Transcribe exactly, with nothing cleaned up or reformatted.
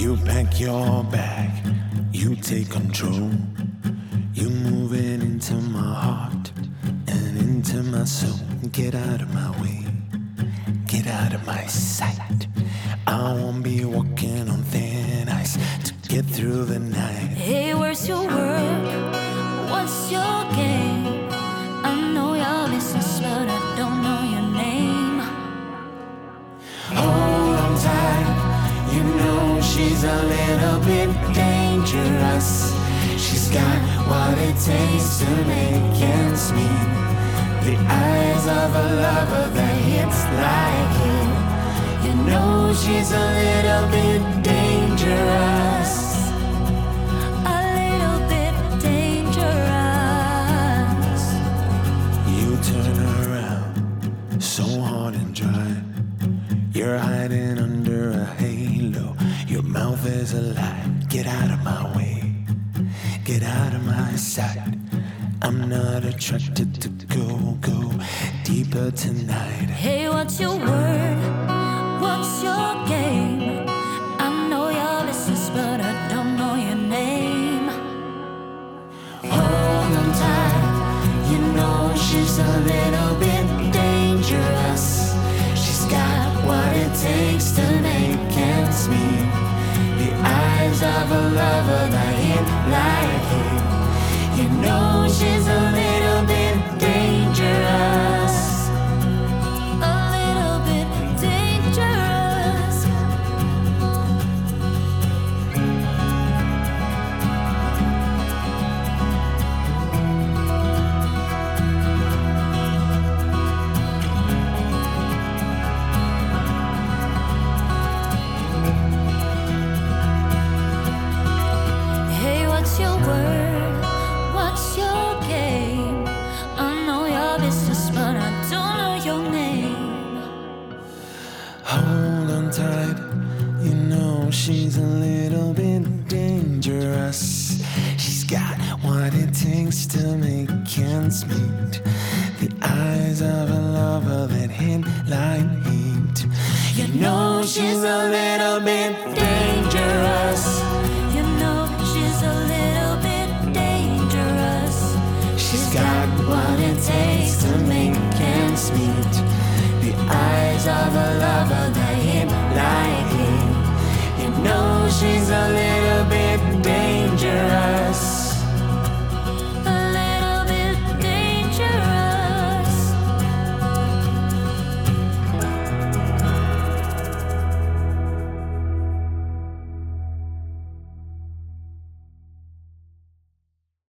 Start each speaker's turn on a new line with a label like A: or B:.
A: You pack your bag, you take control. You move it into my heart and into my soul. Get out of my way, get out of my sight. I won't be walking on thin ice to get through the night.
B: Hey, where's your work? What's your game? I know your business, but I don't know your name.
A: Hold on tight, you know she's a little bit dangerous. She's got what it takes to make ends meet. The eyes of a lover that hits like hit. You know she's a little bit dangerous.
B: A little bit dangerous.
A: You turn around, so hard and dry. You're hiding under a halo. Your mouth is a lie. Get out of my way, get out of my sight. I'm not attracted to go, go deeper tonight.
B: Hey, what's your word? What's your game? I know your business, but I don't know your name.
A: Hold on tight, you know she's a little bit dangerous. She's got what it takes to make ends meet. The eyes of a lover that hit like hit. You know she's a little bit dangerous.
B: A little bit dangerous. Hey, what's your word? What's your game? I know your business, but I don't know your name.
A: Hold on tight, you know she's a little bit dangerous. She's got what it takes to make ends meet. The eyes of a lover that hit like heat. You know she's a little bit dangerous.
B: You know she's a little bit dangerous.
A: She's got what it takes to make ends meet. The eyes of a lover that hit like heat. You know she's a little